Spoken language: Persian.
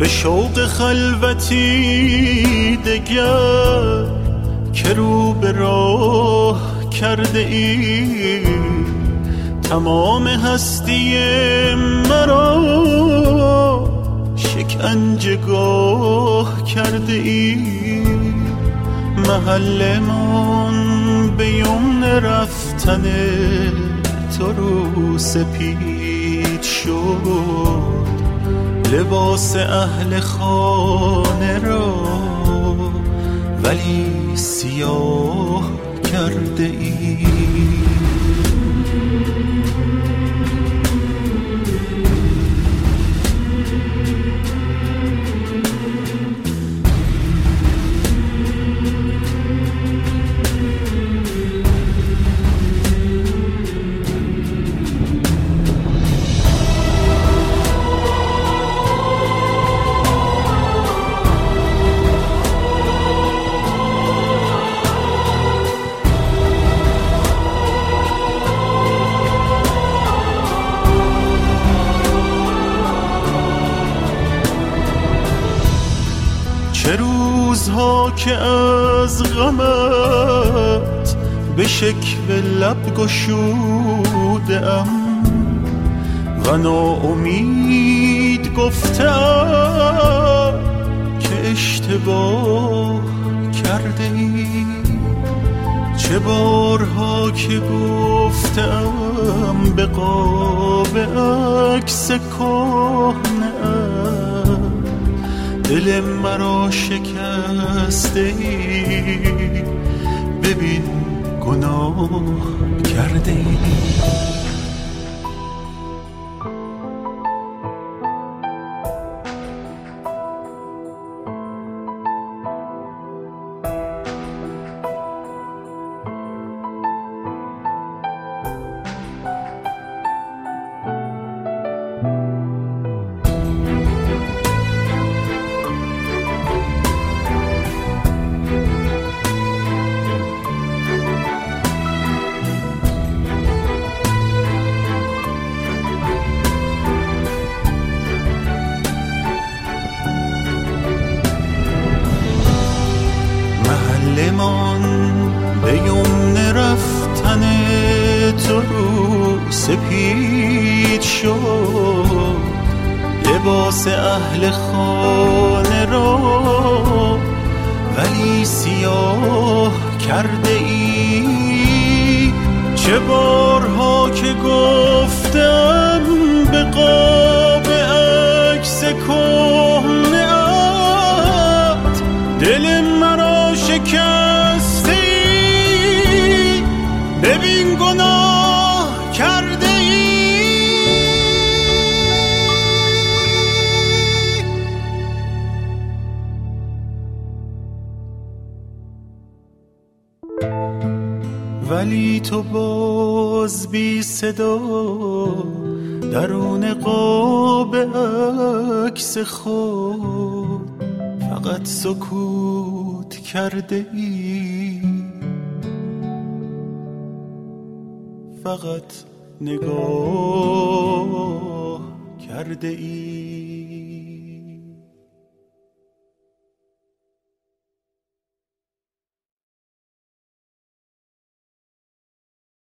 به شوق خلوتی دگر که رو به راه کرده ای، تمام هستی مرا شکنجهگاه کرده ای. محل من به یمن رفتن تو رو سپید شد، لباس اهل خانه را ولی سیاه کرده ای. چه روزها که از غمت به شکوه لب گشوده‌ام و ناامید گفتم که اشتباه کرده ای. چه بارها که گفتم به قاب عکس کهنه‌ام دل مرا شکسته ای، ببین گناه کرده ای. من به یمن رفتن تو رو سپید شد، لباس اهل خانه را ولی سیاه کرده ای. چه بارها که گفتم به قاب عکس کهنه‌ات دل مرا شکسته ای، ببین گناه کرده ای. ولی تو باز بی صدا درون قاب عکس خود فقط سکوت کرده ای، فقط نگاه کرده ای.